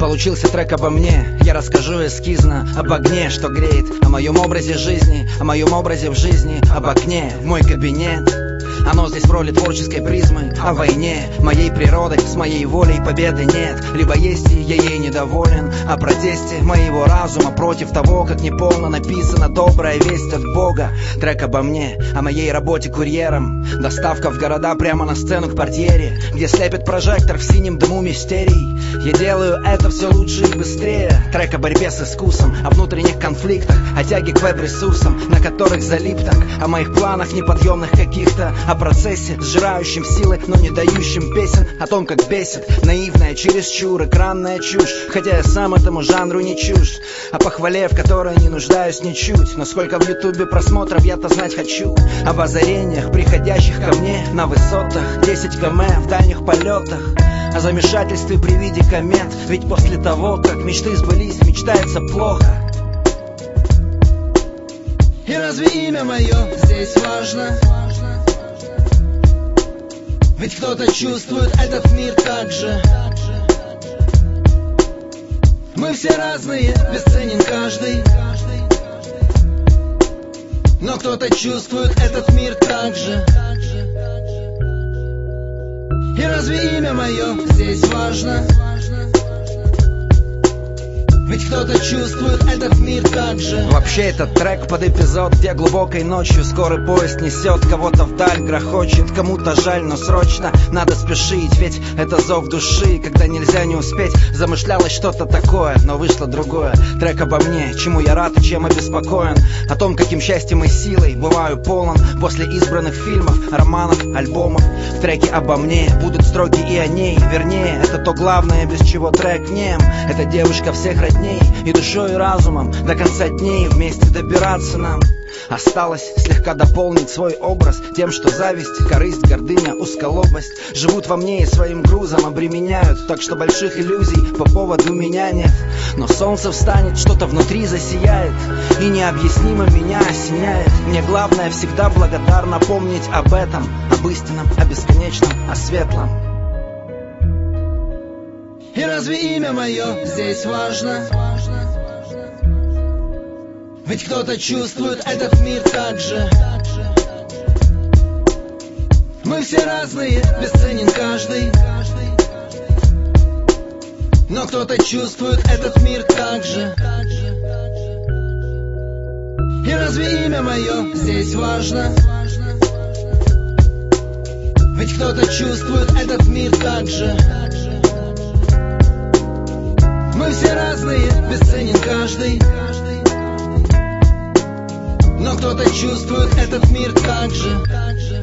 получился трек обо мне. Я расскажу эскизно об огне, что греет, о моем образе жизни, о моем образе в жизни, об окне в мой кабинет. Оно здесь в роли творческой призмы, о войне моей природой, с моей волей победы нет. Либо есть и я ей недоволен, о протесте моего разума против того, как неполно написана добрая весть от Бога. Трек обо мне, о моей работе курьером, доставка в города прямо на сцену к портьере, где слепит прожектор в синем дыму мистерий. Я делаю это все лучше и быстрее. Трек о борьбе с искусом, о внутренних конфликтах, о тяге к веб-ресурсам, на которых залип так, о моих планах неподъемных каких-то, о процессе, сжирающем силы, но не дающем песен, о том, как бесит наивная, чересчур экранная чушь, хотя я сам этому жанру не чужд, о похвале, в которой не нуждаюсь ничуть, но сколько в ютубе просмотров я-то знать хочу, об озарениях, приходящих ко мне на высотах 10 км в дальних полетах, о замешательстве при виде комет, ведь после того, как мечты сбылись, мечтается плохо. И разве имя мое здесь важно? Ведь кто-то чувствует этот мир так же. Мы все разные, бесценен каждый, но кто-то чувствует этот мир так же. И разве имя мое здесь важно? Ведь кто-то чувствует этот мир так же. Вообще этот трек под эпизод, где глубокой ночью скорый поезд несет кого-то вдаль, грохочет, кому-то жаль, но срочно надо спешить, ведь это зов души, когда нельзя не успеть. Замышлялось что-то такое, но вышло другое. Трек обо мне, чему я рад и чем обеспокоен, о том, каким счастьем и силой бываю полон после избранных фильмов, романов, альбомов. В треке обо мне будут строки и о ней, вернее, это то главное, без чего трек нем. Это девушка всех родней, и душой, и разумом до конца дней вместе добираться нам. Осталось слегка дополнить свой образ тем, что зависть, корысть, гордыня, узколобость живут во мне и своим грузом обременяют, так что больших иллюзий по поводу меня нет. Но солнце встанет, что-то внутри засияет, и необъяснимо меня осеняет. Мне главное всегда благодарно помнить об этом, об истинном, о бесконечном, о светлом. И разве имя мое здесь важно? Ведь кто-то чувствует этот мир так же. Мы все разные, бесценен каждый, но кто-то чувствует этот мир так же. И разве имя мое здесь важно? Ведь кто-то чувствует этот мир так же. Мы все разные, бесценен каждый, но кто-то чувствует этот мир так же.